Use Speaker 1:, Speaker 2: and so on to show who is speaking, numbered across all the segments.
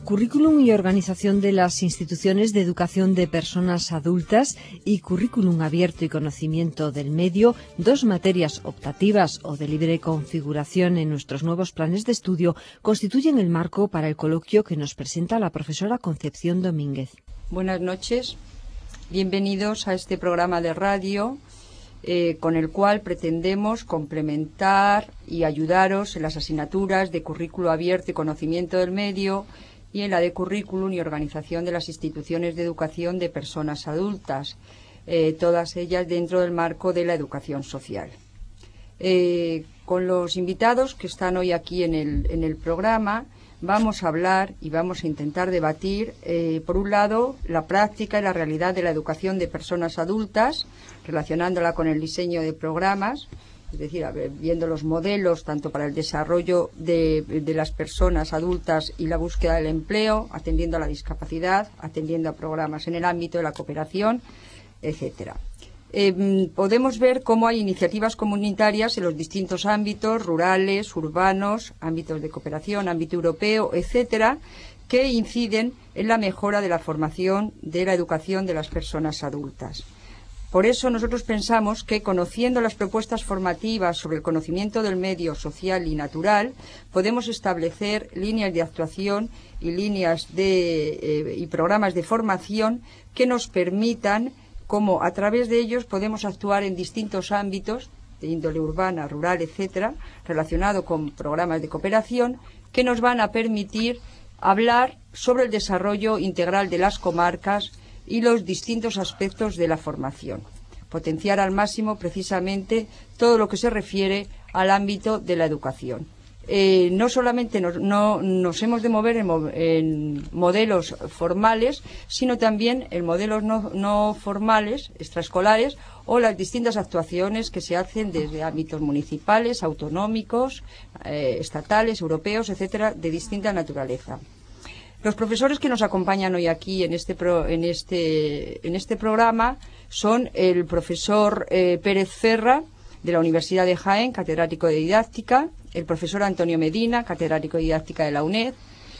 Speaker 1: Currículum y organización de las instituciones de educación de personas adultas y currículum abierto y conocimiento del medio, dos materias optativas o de libre configuración en nuestros nuevos planes de estudio, constituyen el marco para el coloquio que nos presenta la profesora Concepción Domínguez.
Speaker 2: Buenas noches, bienvenidos a este programa de radio con el cual pretendemos complementar y ayudaros en las asignaturas de currículo abierto y conocimiento del medio y en la de currículum y organización de las instituciones de educación de personas adultas, todas ellas dentro del marco de la educación social. Con los invitados que están hoy aquí en el programa, vamos a hablar y vamos a intentar debatir, por un lado, la práctica y la realidad de la educación de personas adultas, relacionándola con el diseño de programas, es decir, viendo los modelos tanto para el desarrollo de las personas adultas y la búsqueda del empleo, atendiendo a la discapacidad, atendiendo a programas en el ámbito de la cooperación, etcétera. Podemos ver cómo hay iniciativas comunitarias en los distintos ámbitos, rurales, urbanos, ámbitos de cooperación, ámbito europeo, etcétera, que inciden en la mejora de la formación de la educación de las personas adultas. Por eso nosotros pensamos que, conociendo las propuestas formativas sobre el conocimiento del medio social y natural, podemos establecer líneas de actuación y y programas de formación que nos permitan cómo a través de ellos podemos actuar en distintos ámbitos de índole urbana, rural, etcétera, relacionado con programas de cooperación que nos van a permitir hablar sobre el desarrollo integral de las comarcas y los distintos aspectos de la formación. Potenciar al máximo precisamente todo lo que se refiere al ámbito de la educación. No solamente nos hemos de mover en modelos formales, sino también en modelos no formales, extraescolares, o las distintas actuaciones que se hacen desde ámbitos municipales, autonómicos, estatales, europeos, etcétera, de distinta naturaleza. Los profesores que nos acompañan hoy aquí en este programa son el profesor Pérez Ferra, de la Universidad de Jaén, catedrático de didáctica, el profesor Antonio Medina, catedrático de didáctica de la UNED,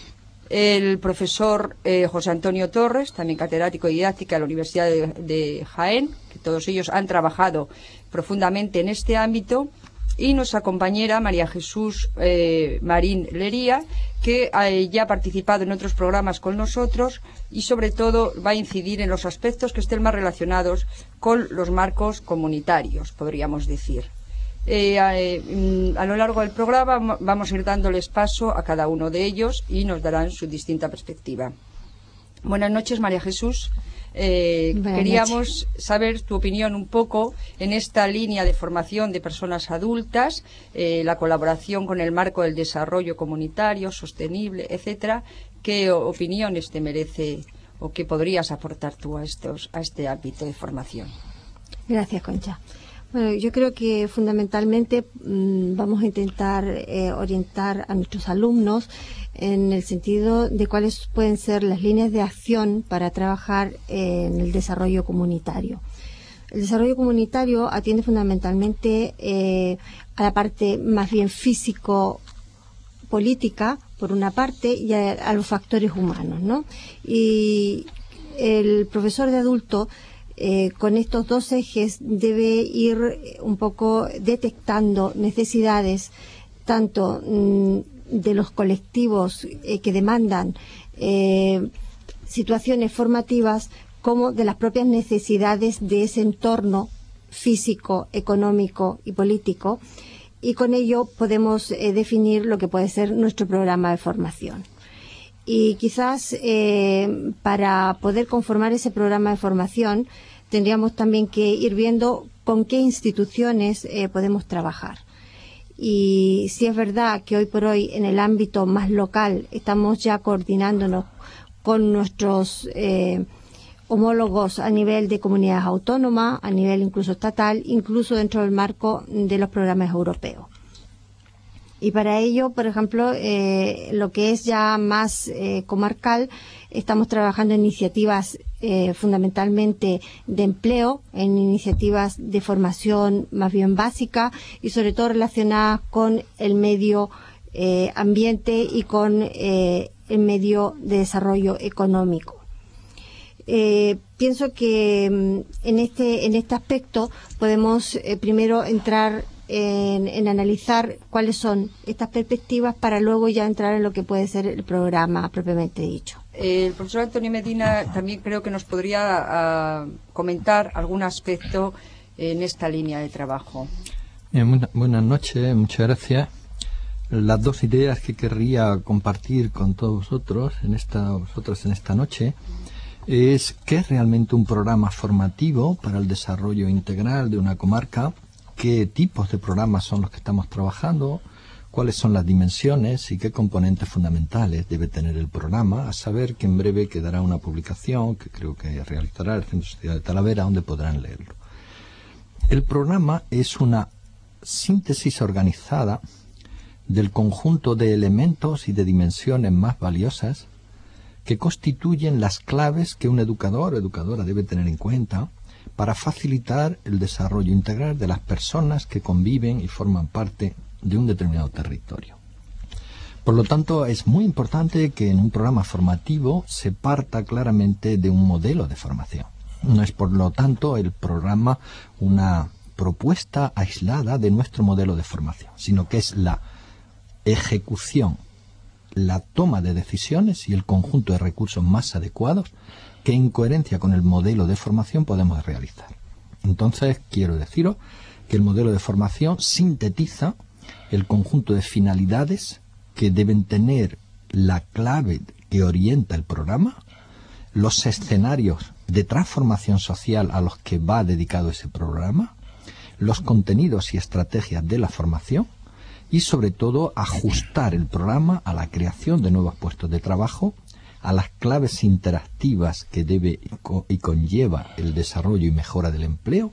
Speaker 2: el profesor José Antonio Torres, también catedrático de didáctica de la Universidad de Jaén, que todos ellos han trabajado profundamente en este ámbito, y nuestra compañera María Jesús Marín Lería, que ya ha participado en otros programas con nosotros y sobre todo va a incidir en los aspectos que estén más relacionados con los marcos comunitarios, podríamos decir. A lo largo del programa vamos a ir dándoles paso a cada uno de ellos y nos darán su distinta perspectiva. Buenas noches, María Jesús. Queríamos saber tu opinión un poco en esta línea de formación de personas adultas, la colaboración con el marco del desarrollo comunitario, sostenible, etcétera. ¿Qué opiniones te merece o qué podrías aportar tú a este ámbito de formación?
Speaker 3: Gracias, Concha. Bueno, yo creo que fundamentalmente vamos a intentar orientar a nuestros alumnos en el sentido de cuáles pueden ser las líneas de acción para trabajar en el desarrollo comunitario. El desarrollo comunitario atiende fundamentalmente a la parte más bien físico-política, por una parte, y a los factores humanos, ¿no? Y el profesor de adulto con estos dos ejes debe ir un poco detectando necesidades tanto de los colectivos que demandan situaciones formativas como de las propias necesidades de ese entorno físico, económico y político, y con ello podemos definir lo que puede ser nuestro programa de formación. Y quizás para poder conformar ese programa de formación tendríamos también que ir viendo con qué instituciones podemos trabajar. Y si es verdad que hoy por hoy en el ámbito más local estamos ya coordinándonos con nuestros homólogos a nivel de comunidades autónomas, a nivel incluso estatal, incluso dentro del marco de los programas europeos. Y para ello, por ejemplo, lo que es ya más comarcal, estamos trabajando en iniciativas fundamentalmente de empleo, en iniciativas de formación más bien básica y sobre todo relacionadas con el medio ambiente y con el medio de desarrollo económico. Pienso que en este aspecto podemos primero entrar en analizar cuáles son estas perspectivas para luego ya entrar en lo que puede ser el programa propiamente dicho.
Speaker 2: El profesor Antonio Medina también creo que nos podría comentar algún aspecto en esta línea de trabajo.
Speaker 4: Buenas noches, muchas gracias. Las dos ideas que querría compartir con todos vosotros en esta noche es qué es realmente un programa formativo para el desarrollo integral de una comarca, qué tipos de programas son los que estamos trabajando, cuáles son las dimensiones y qué componentes fundamentales debe tener el programa, a saber que en breve quedará una publicación que creo que realizará el Centro Social de Talavera, donde podrán leerlo. El programa es una síntesis organizada del conjunto de elementos y de dimensiones más valiosas que constituyen las claves que un educador o educadora debe tener en cuenta para facilitar el desarrollo integral de las personas que conviven y forman parte de un determinado territorio. Por lo tanto, es muy importante que en un programa formativo se parta claramente de un modelo de formación. No es, por lo tanto, el programa una propuesta aislada de nuestro modelo de formación, sino que es la ejecución, la toma de decisiones y el conjunto de recursos más adecuados que en coherencia con el modelo de formación podemos realizar. Entonces, quiero deciros que el modelo de formación sintetiza el conjunto de finalidades que deben tener la clave que orienta el programa, los escenarios de transformación social a los que va dedicado ese programa, los contenidos y estrategias de la formación y, sobre todo, ajustar el programa a la creación de nuevos puestos de trabajo, a las claves interactivas que debe y conlleva el desarrollo y mejora del empleo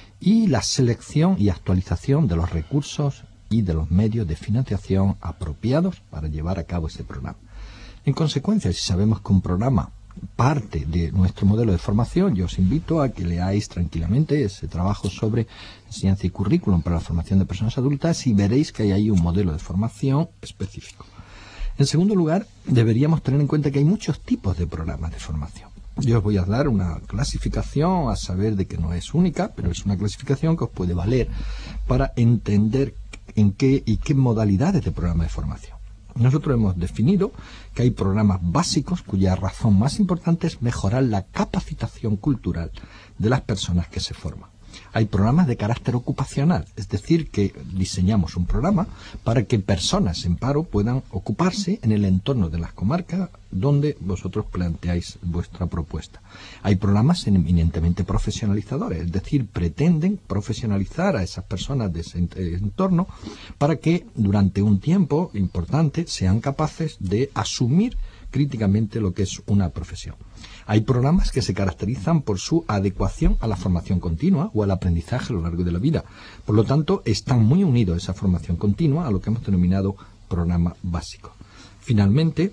Speaker 4: y la selección y actualización de los recursos y de los medios de financiación apropiados para llevar a cabo ese programa. En consecuencia, si sabemos que un programa parte de nuestro modelo de formación, yo os invito a que leáis tranquilamente ese trabajo sobre enseñanza y currículum para la formación de personas adultas y veréis que hay ahí un modelo de formación específico. En segundo lugar, deberíamos tener en cuenta que hay muchos tipos de programas de formación. Yo os voy a dar una clasificación, a saber de que no es única, pero es una clasificación que os puede valer para entender en qué y qué modalidades de programa de formación. Nosotros hemos definido que hay programas básicos cuya razón más importante es mejorar la capacitación cultural de las personas que se forman. Hay programas de carácter ocupacional, es decir, que diseñamos un programa para que personas en paro puedan ocuparse en el entorno de las comarcas donde vosotros planteáis vuestra propuesta. Hay programas eminentemente profesionalizadores, es decir, pretenden profesionalizar a esas personas de ese entorno para que durante un tiempo importante sean capaces de asumir críticamente lo que es una profesión. Hay programas que se caracterizan por su adecuación a la formación continua o al aprendizaje a lo largo de la vida. Por lo tanto, están muy unidos esa formación continua a lo que hemos denominado programa básico. Finalmente,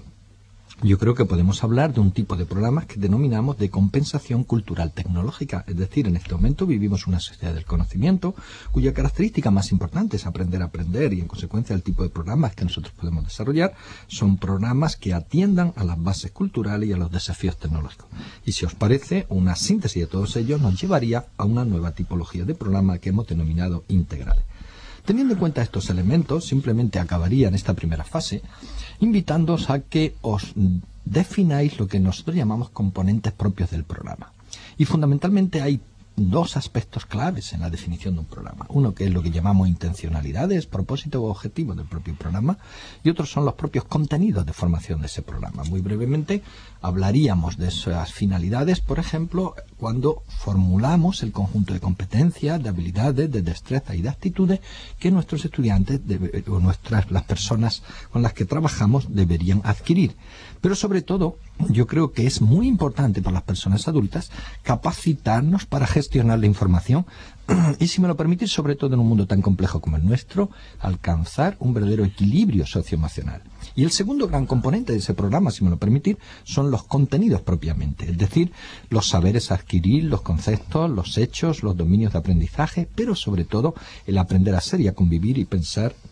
Speaker 4: yo creo que podemos hablar de un tipo de programas que denominamos de compensación cultural tecnológica. Es decir, en este momento vivimos una sociedad del conocimiento cuya característica más importante es aprender a aprender y, en consecuencia, el tipo de programas que nosotros podemos desarrollar son programas que atiendan a las bases culturales y a los desafíos tecnológicos. Y si os parece, una síntesis de todos ellos nos llevaría a una nueva tipología de programa que hemos denominado integrales. Teniendo en cuenta estos elementos, simplemente acabaría en esta primera fase invitándoos a que os defináis lo que nosotros llamamos componentes propios del programa. Y fundamentalmente hay dos aspectos claves en la definición de un programa. Uno que es lo que llamamos intencionalidades, propósito o objetivo del propio programa, y otros son los propios contenidos de formación de ese programa. Muy brevemente hablaríamos de esas finalidades, por ejemplo, cuando formulamos el conjunto de competencias, de habilidades, de destrezas y de actitudes que nuestros estudiantes o las personas con las que trabajamos deberían adquirir. Pero sobre todo, yo creo que es muy importante para las personas adultas capacitarnos para gestionar la información y, si me lo permitís, sobre todo en un mundo tan complejo como el nuestro, alcanzar un verdadero equilibrio socioemocional. Y el segundo gran componente de ese programa, si me lo permitís, son los contenidos propiamente, es decir, los saberes a adquirir, los conceptos, los hechos, los dominios de aprendizaje, pero sobre todo el aprender a ser y a convivir y pensar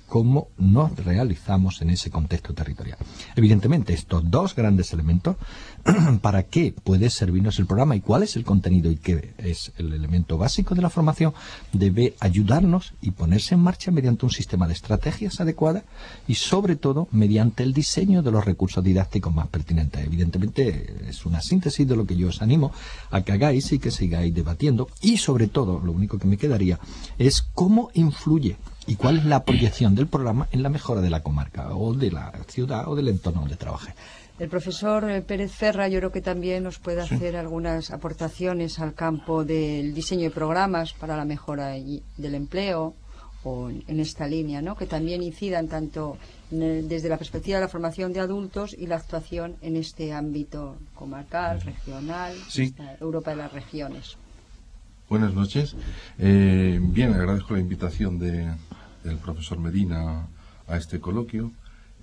Speaker 4: cómo nos realizamos en ese contexto territorial. Evidentemente, estos dos grandes elementos, ¿para qué puede servirnos el programa y cuál es el contenido y qué es el elemento básico de la formación? Debe ayudarnos y ponerse en marcha mediante un sistema de estrategias adecuadas y, sobre todo, mediante el diseño de los recursos didácticos más pertinentes. Evidentemente, es una síntesis de lo que yo os animo a que hagáis y que sigáis debatiendo. Y, sobre todo, lo único que me quedaría es cómo influye y cuál es la proyección del programa en la mejora de la comarca o de la ciudad o del entorno donde trabaje.
Speaker 2: El profesor Pérez Ferra yo creo que también nos puede hacer algunas aportaciones al campo del diseño de programas para la mejora del empleo o en esta línea, ¿no? Que también incidan tanto desde la perspectiva de la formación de adultos y la actuación en este ámbito comarcal, regional, Europa de las regiones.
Speaker 5: Buenas noches. Bien, agradezco la invitación del profesor Medina a este coloquio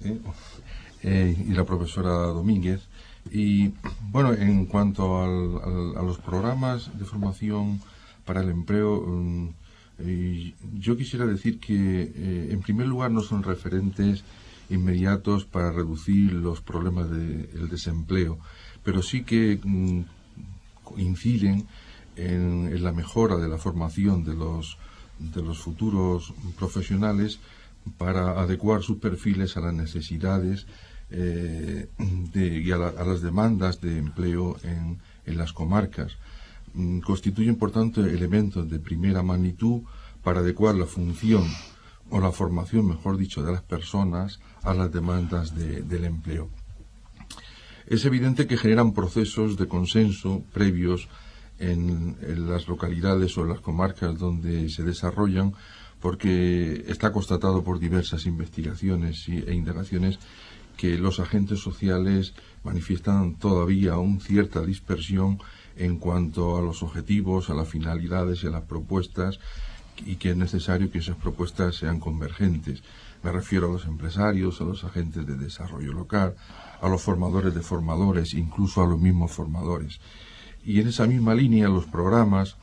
Speaker 5: y la profesora Domínguez. Y bueno, en cuanto a los programas de formación para el empleo, yo quisiera decir que en primer lugar no son referentes inmediatos para reducir los problemas del desempleo, pero sí que inciden en la mejora de la formación de los futuros profesionales para adecuar sus perfiles a las necesidades y a las demandas de empleo en las comarcas. Constituyen, por tanto, elementos de primera magnitud para adecuar la función o la formación, mejor dicho, de las personas a las demandas del empleo. Es evidente que generan procesos de consenso previos en las localidades o en las comarcas donde se desarrollan, porque está constatado por diversas investigaciones e indagaciones que los agentes sociales manifiestan todavía aún cierta dispersión en cuanto a los objetivos, a las finalidades y a las propuestas, y que es necesario que esas propuestas sean convergentes. Me refiero a los empresarios, a los agentes de desarrollo local, a los formadores de formadores, incluso a los mismos formadores. Y en esa misma línea los programas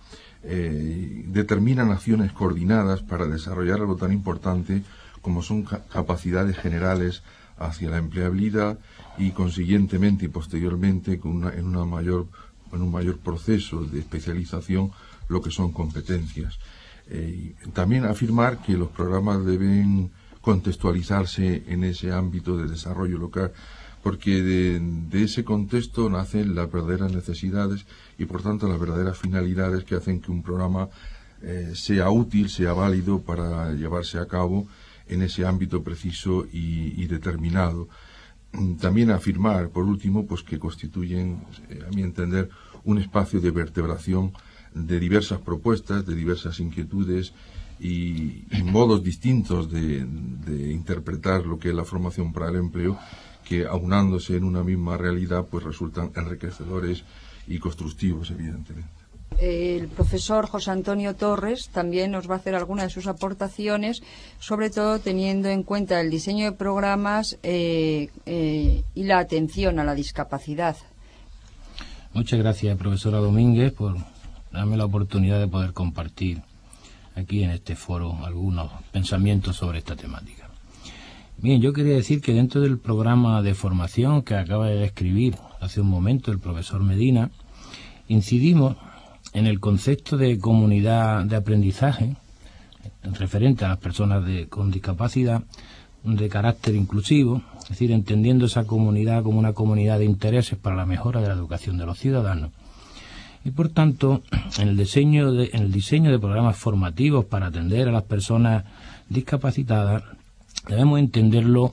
Speaker 5: determinan acciones coordinadas para desarrollar algo tan importante como son capacidades generales hacia la empleabilidad y consiguientemente y posteriormente en un mayor proceso de especialización lo que son competencias. También afirmar que los programas deben contextualizarse en ese ámbito de desarrollo local, porque de ese contexto nacen las verdaderas necesidades y por tanto las verdaderas finalidades que hacen que un programa sea útil, sea válido para llevarse a cabo en ese ámbito preciso y determinado. También afirmar, por último, pues que constituyen, a mi entender, un espacio de vertebración de diversas propuestas, de diversas inquietudes y modos distintos de interpretar lo que es la formación para el empleo, que aunándose en una misma realidad pues resultan enriquecedores y constructivos, evidentemente.
Speaker 2: El profesor José Antonio Torres también nos va a hacer algunas de sus aportaciones, sobre todo teniendo en cuenta el diseño de programas y la atención a la discapacidad.
Speaker 6: Muchas gracias, profesora Domínguez, por darme la oportunidad de poder compartir aquí en este foro algunos pensamientos sobre esta temática. Bien, yo quería decir que dentro del programa de formación que acaba de describir hace un momento el profesor Medina, incidimos en el concepto de comunidad de aprendizaje referente a las personas con discapacidad de carácter inclusivo, es decir, entendiendo esa comunidad como una comunidad de intereses para la mejora de la educación de los ciudadanos. Y por tanto, en el diseño de programas formativos para atender a las personas discapacitadas, debemos entenderlo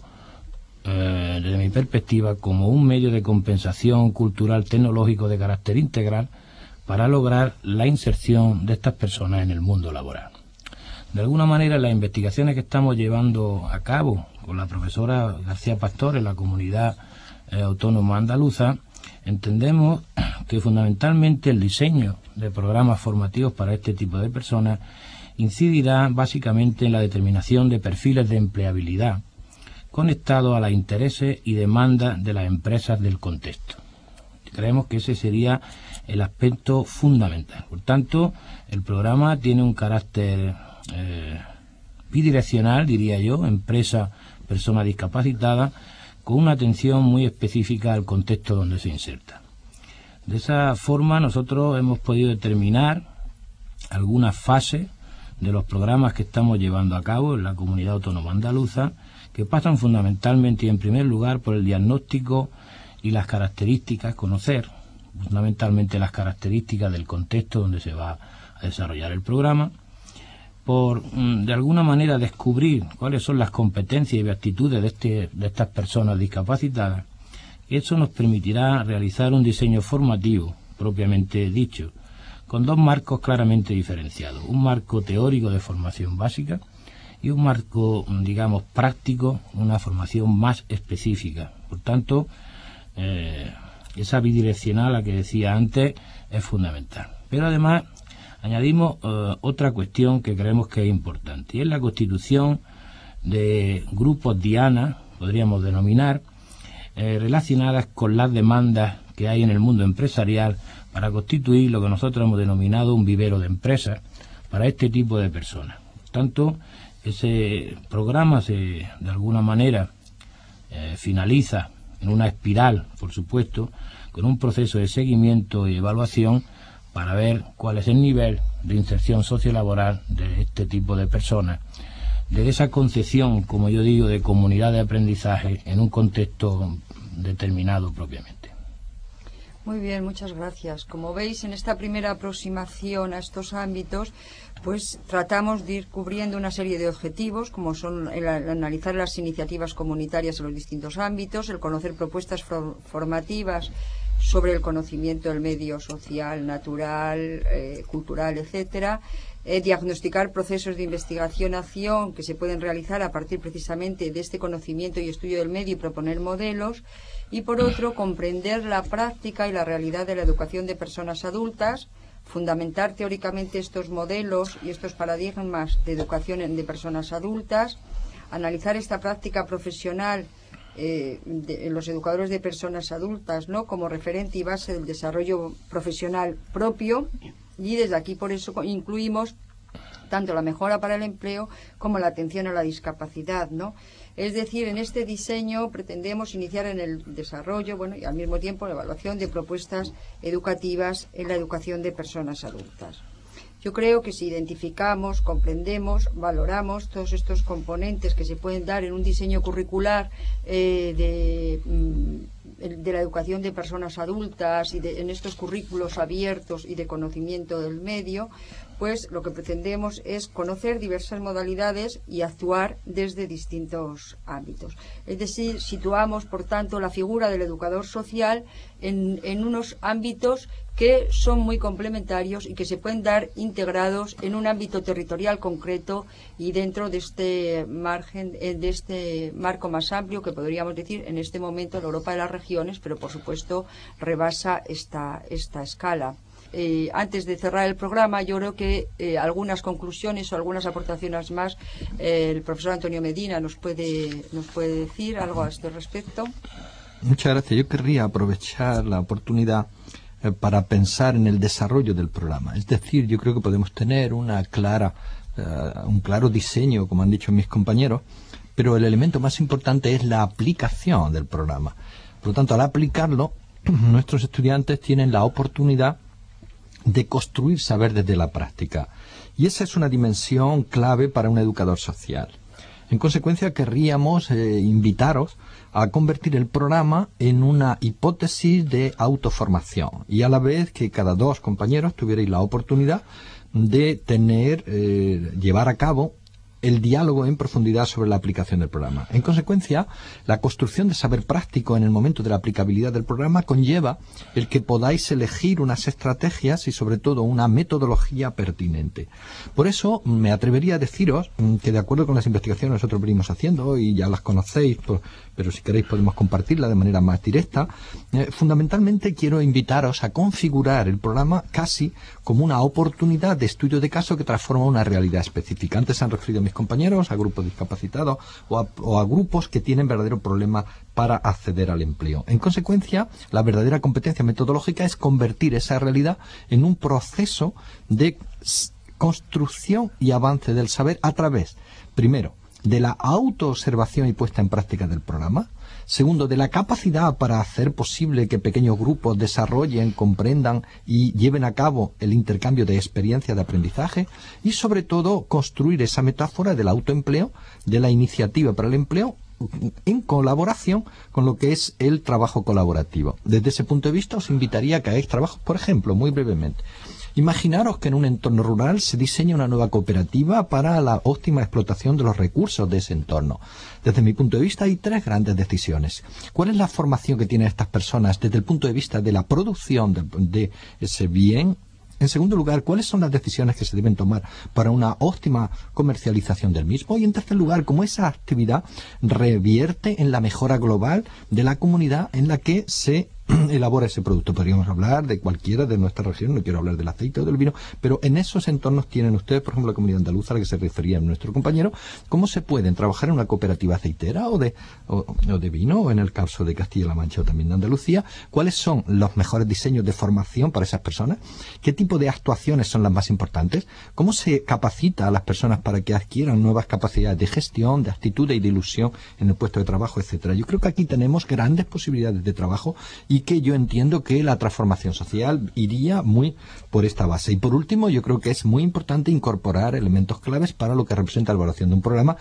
Speaker 6: desde mi perspectiva como un medio de compensación cultural tecnológico de carácter integral para lograr la inserción de estas personas en el mundo laboral. De alguna manera, las investigaciones que estamos llevando a cabo con la profesora García Pastor en la comunidad autónoma andaluza, entendemos que fundamentalmente el diseño de programas formativos para este tipo de personas incidirá básicamente en la determinación de perfiles de empleabilidad conectados a los intereses y demandas de las empresas del contexto. Creemos que ese sería el aspecto fundamental. Por tanto, el programa tiene un carácter bidireccional, diría yo, empresa, persona discapacitada, con una atención muy específica al contexto donde se inserta. De esa forma nosotros hemos podido determinar algunas fases de los programas que estamos llevando a cabo en la Comunidad Autónoma Andaluza, que pasan fundamentalmente y en primer lugar por el diagnóstico y las características, conocer fundamentalmente las características del contexto donde se va a desarrollar el programa, por de alguna manera descubrir cuáles son las competencias y aptitudes de estas personas discapacitadas. Eso nos permitirá realizar un diseño formativo propiamente dicho, con dos marcos claramente diferenciados: un marco teórico de formación básica y un marco, digamos, práctico, una formación más específica. Por tanto, esa bidireccional a la que decía antes es fundamental. Pero además añadimos otra cuestión que creemos que es importante, y es la constitución de grupos diana, podríamos denominar, relacionadas con las demandas que hay en el mundo empresarial para constituir lo que nosotros hemos denominado un vivero de empresas para este tipo de personas. Por tanto, ese programa de alguna manera finaliza en una espiral, por supuesto, con un proceso de seguimiento y evaluación para ver cuál es el nivel de inserción sociolaboral de este tipo de personas, de esa concepción, como yo digo, de comunidad de aprendizaje en un contexto determinado propiamente.
Speaker 2: Muy bien, muchas gracias. Como veis, en esta primera aproximación a estos ámbitos, pues tratamos de ir cubriendo una serie de objetivos, como son el analizar las iniciativas comunitarias en los distintos ámbitos, el conocer propuestas formativas sobre el conocimiento del medio social, natural, cultural, etcétera, diagnosticar procesos de investigación-acción que se pueden realizar a partir precisamente de este conocimiento y estudio del medio y proponer modelos, y por otro, comprender la práctica y la realidad de la educación de personas adultas, fundamentar teóricamente estos modelos y estos paradigmas de educación de personas adultas, analizar esta práctica profesional en los educadores de personas adultas, ¿no?, como referente y base del desarrollo profesional propio, y desde aquí por eso incluimos tanto la mejora para el empleo como la atención a la discapacidad, ¿no? Es decir, en este diseño pretendemos iniciar en el desarrollo, bueno, y al mismo tiempo la evaluación de propuestas educativas en la educación de personas adultas. Yo creo que si identificamos, comprendemos, valoramos todos estos componentes que se pueden dar en un diseño curricular de la educación de personas adultas y en estos currículos abiertos y de conocimiento del medio, pues lo que pretendemos es conocer diversas modalidades y actuar desde distintos ámbitos. Es decir, situamos, por tanto, la figura del educador social en unos ámbitos que son muy complementarios y que se pueden dar integrados en un ámbito territorial concreto y dentro de este margen, de este marco más amplio que podríamos decir en este momento la Europa de las regiones, pero por supuesto rebasa esta escala. Antes de cerrar el programa, yo creo que algunas conclusiones o algunas aportaciones más el profesor Antonio Medina nos puede decir algo a este respecto.
Speaker 4: Muchas gracias. Yo querría aprovechar la oportunidad para pensar en el desarrollo del programa. Es decir, yo creo que podemos tener un claro diseño, como han dicho mis compañeros, pero el elemento más importante es la aplicación del programa. Por lo tanto, al aplicarlo, nuestros estudiantes tienen la oportunidad de construir saber desde la práctica. Y esa es una dimensión clave para un educador social. En consecuencia, querríamos invitaros a convertir el programa en una hipótesis de autoformación y a la vez que cada dos compañeros tuvierais la oportunidad de llevar a cabo el diálogo en profundidad sobre la aplicación del programa. En consecuencia, la construcción de saber práctico en el momento de la aplicabilidad del programa conlleva el que podáis elegir unas estrategias y sobre todo una metodología pertinente. Por eso me atrevería a deciros que de acuerdo con las investigaciones que nosotros venimos haciendo, y ya las conocéis, pero si queréis podemos compartirla de manera más directa, fundamentalmente quiero invitaros a configurar el programa casi como una oportunidad de estudio de caso que transforma una realidad específica. Antes se han referido a mis compañeros, a grupos discapacitados o a grupos que tienen verdadero problema para acceder al empleo. En consecuencia, la verdadera competencia metodológica es convertir esa realidad en un proceso de construcción y avance del saber a través, primero, de la autoobservación y puesta en práctica del programa. Segundo, de la capacidad para hacer posible que pequeños grupos desarrollen, comprendan y lleven a cabo el intercambio de experiencias de aprendizaje. Y sobre todo, construir esa metáfora del autoempleo, de la iniciativa para el empleo, en colaboración con lo que es el trabajo colaborativo. Desde ese punto de vista os invitaría a que hagáis trabajos, por ejemplo, muy brevemente. Imaginaros que en un entorno rural se diseña una nueva cooperativa para la óptima explotación de los recursos de ese entorno. Desde mi punto de vista hay tres grandes decisiones. ¿Cuál es la formación que tienen estas personas desde el punto de vista de la producción de ese bien? En segundo lugar, ¿cuáles son las decisiones que se deben tomar para una óptima comercialización del mismo? Y en tercer lugar, ¿cómo esa actividad revierte en la mejora global de la comunidad en la que se elabora ese producto? Podríamos hablar de cualquiera de nuestra región, no quiero hablar del aceite o del vino, pero en esos entornos tienen ustedes, por ejemplo, la comunidad andaluza a la que se refería nuestro compañero, ¿cómo se pueden trabajar en una cooperativa aceitera o de vino, o en el caso de Castilla-La Mancha o también de Andalucía? ¿Cuáles son los mejores diseños de formación para esas personas? ¿Qué tipo de actuaciones son las más importantes? ¿Cómo se capacita a las personas para que adquieran nuevas capacidades de gestión, de actitud y de ilusión en el puesto de trabajo, etcétera? Yo creo que aquí tenemos grandes posibilidades de trabajo y que yo entiendo que la transformación social iría muy por esta base. Y por último, yo creo que es muy importante incorporar elementos claves para lo que representa la evaluación de un programa,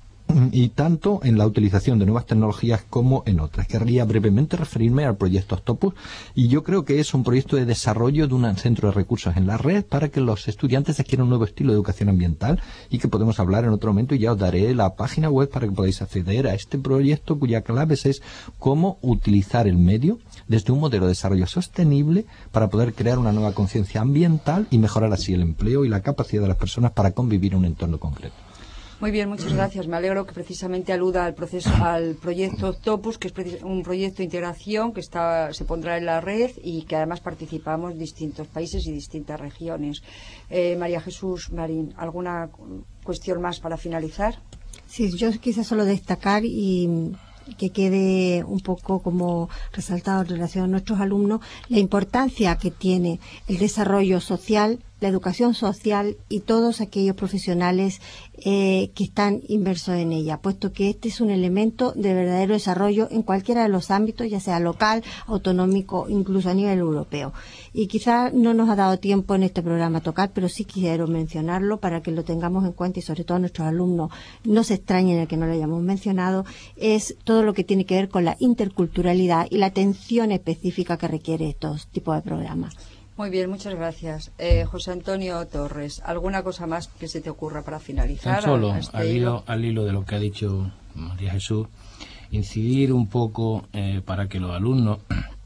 Speaker 4: y tanto en la utilización de nuevas tecnologías como en otras. Querría brevemente referirme al proyecto Octopus, y yo creo que es un proyecto de desarrollo de un centro de recursos en la red para que los estudiantes adquieran un nuevo estilo de educación ambiental, y que podemos hablar en otro momento, y ya os daré la página web para que podáis acceder a este proyecto, cuya clave es cómo utilizar el medio desde un modelo de desarrollo sostenible para poder crear una nueva conciencia ambiental y mejorar así el empleo y la capacidad de las personas para convivir en un entorno concreto.
Speaker 2: Muy bien, muchas gracias. Me alegro que precisamente aluda al proyecto Octopus, que es un proyecto de integración que se pondrá en la red y que además participamos distintos países y distintas regiones. María Jesús Marín, ¿alguna cuestión más para finalizar?
Speaker 3: Sí, yo quise solo destacar y que quede un poco como resaltado en relación a nuestros alumnos la importancia que tiene el desarrollo social, la educación social y todos aquellos profesionales que están inmersos en ella, puesto que este es un elemento de verdadero desarrollo en cualquiera de los ámbitos, ya sea local, autonómico, incluso a nivel europeo. Y quizás no nos ha dado tiempo en este programa a tocar, pero sí quiero mencionarlo para que lo tengamos en cuenta y sobre todo nuestros alumnos no se extrañen el que no lo hayamos mencionado, es todo lo que tiene que ver con la interculturalidad y la atención específica que requiere estos tipos de programas.
Speaker 2: Muy bien, muchas gracias. José Antonio Torres, ¿alguna cosa más que se te ocurra para finalizar?
Speaker 6: Tan solo, al hilo de lo que ha dicho María Jesús, incidir un poco para que los alumnos,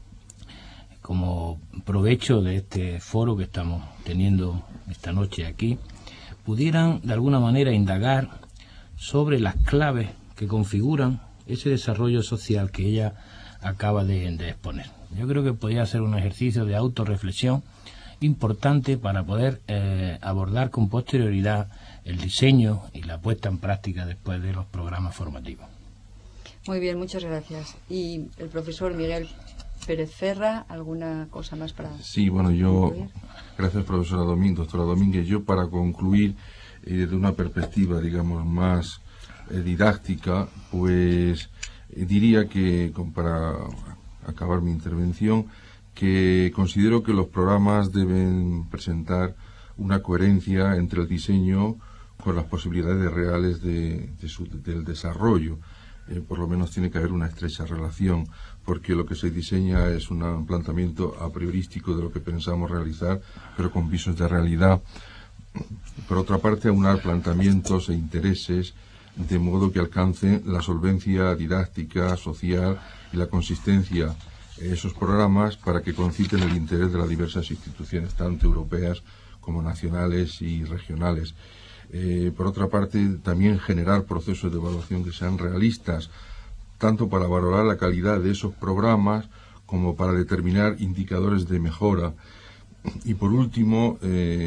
Speaker 6: como provecho de este foro que estamos teniendo esta noche aquí, pudieran de alguna manera indagar sobre las claves que configuran ese desarrollo social que ella acaba de exponer. Yo creo que podría ser un ejercicio de autorreflexión importante para poder abordar con posterioridad el diseño y la puesta en práctica después de los programas formativos.
Speaker 2: Muy bien, muchas gracias. Y el profesor Miguel Pérez Ferra, ¿alguna cosa más para...?
Speaker 5: Sí, bueno, gracias doctora Domínguez. Yo, para concluir desde una perspectiva, digamos, más didáctica, pues diría que, para acabar mi intervención, que considero que los programas deben presentar una coherencia entre el diseño con las posibilidades reales del desarrollo. Por lo menos tiene que haber una estrecha relación, porque lo que se diseña es un planteamiento a priorístico de lo que pensamos realizar, pero con visos de realidad. Por otra parte, aunar planteamientos e intereses de modo que alcancen la solvencia didáctica, social y la consistencia en esos programas para que conciten el interés de las diversas instituciones, tanto europeas como nacionales y regionales. Por otra parte, también generar procesos de evaluación que sean realistas, tanto para valorar la calidad de esos programas como para determinar indicadores de mejora. Y por último,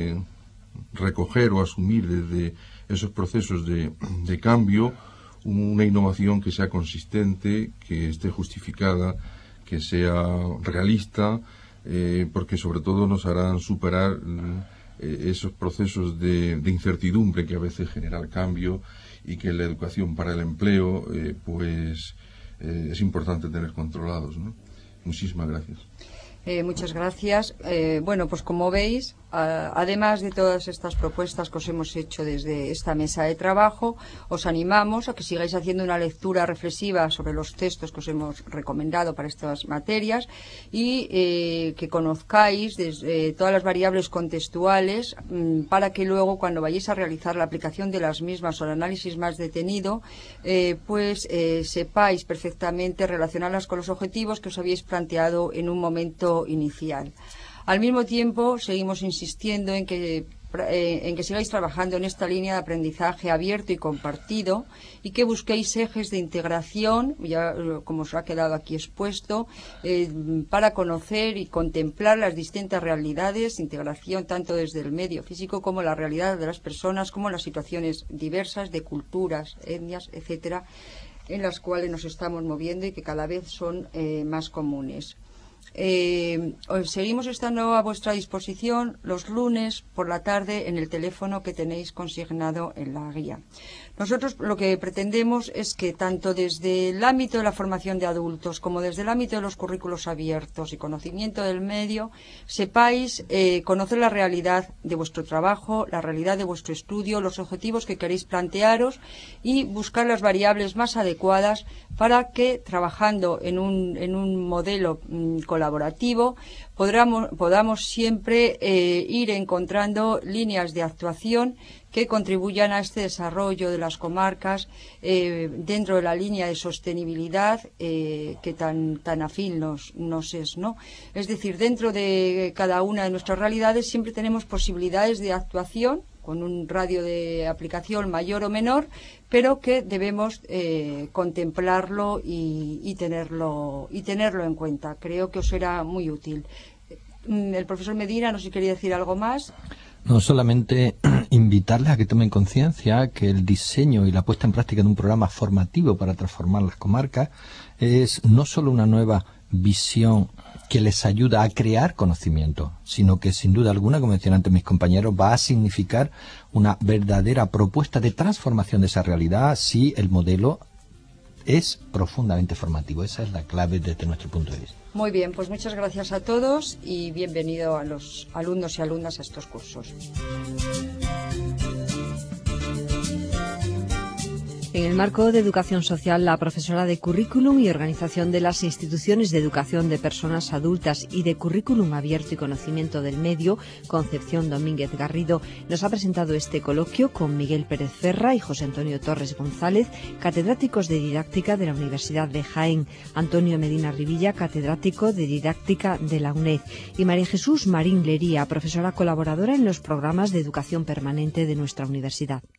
Speaker 5: recoger o asumir desde esos procesos de cambio una innovación que sea consistente, que esté justificada, que sea realista, porque sobre todo nos harán superar esos procesos de incertidumbre que a veces genera el cambio, y que la educación para el empleo es importante tener controlados, ¿no? Muchísimas gracias.
Speaker 2: Muchas gracias. Bueno, pues como veis, además de todas estas propuestas que os hemos hecho desde esta mesa de trabajo, os animamos a que sigáis haciendo una lectura reflexiva sobre los textos que os hemos recomendado para estas materias, y que conozcáis todas las variables contextuales, para que luego, cuando vayáis a realizar la aplicación de las mismas o el análisis más detenido, sepáis perfectamente relacionarlas con los objetivos que os habéis planteado en un momento inicial. Al mismo tiempo, seguimos insistiendo en que sigáis trabajando en esta línea de aprendizaje abierto y compartido, y que busquéis ejes de integración, ya como os ha quedado aquí expuesto, para conocer y contemplar las distintas realidades, integración tanto desde el medio físico como la realidad de las personas, como las situaciones diversas de culturas, etnias, etcétera, en las cuales nos estamos moviendo y que cada vez son más comunes. Seguimos estando a vuestra disposición los lunes por la tarde en el teléfono que tenéis consignado en la guía. Nosotros lo que pretendemos es que tanto desde el ámbito de la formación de adultos como desde el ámbito de los currículos abiertos y conocimiento del medio, sepáis conocer la realidad de vuestro trabajo, la realidad de vuestro estudio, los objetivos que queréis plantearos, y buscar las variables más adecuadas para que, trabajando en un modelo colaborativo, podamos siempre ir encontrando líneas de actuación que contribuyan a este desarrollo de las comarcas dentro de la línea de sostenibilidad que tan afín nos es, ¿no? Es decir, dentro de cada una de nuestras realidades siempre tenemos posibilidades de actuación con un radio de aplicación mayor o menor, pero que debemos contemplarlo y tenerlo en cuenta. Creo que os será muy útil. El profesor Medina, no sé si quería decir algo más.
Speaker 4: No, solamente invitarles a que tomen conciencia que el diseño y la puesta en práctica de un programa formativo para transformar las comarcas es no solo una nueva visión que les ayuda a crear conocimiento, sino que sin duda alguna, como decían antes mis compañeros, va a significar una verdadera propuesta de transformación de esa realidad si el modelo es profundamente formativo. Esa es la clave desde nuestro punto de vista.
Speaker 2: Muy bien, pues muchas gracias a todos y bienvenido a los alumnos y alumnas a estos cursos.
Speaker 1: En el marco de educación social, la profesora de currículum y organización de las instituciones de educación de personas adultas y de currículum abierto y conocimiento del medio, Concepción Domínguez Garrido, nos ha presentado este coloquio con Miguel Pérez Ferra y José Antonio Torres González, catedráticos de didáctica de la Universidad de Jaén, Antonio Medina Rivilla, catedrático de didáctica de la UNED, y María Jesús Marín Lería, profesora colaboradora en los programas de educación permanente de nuestra universidad.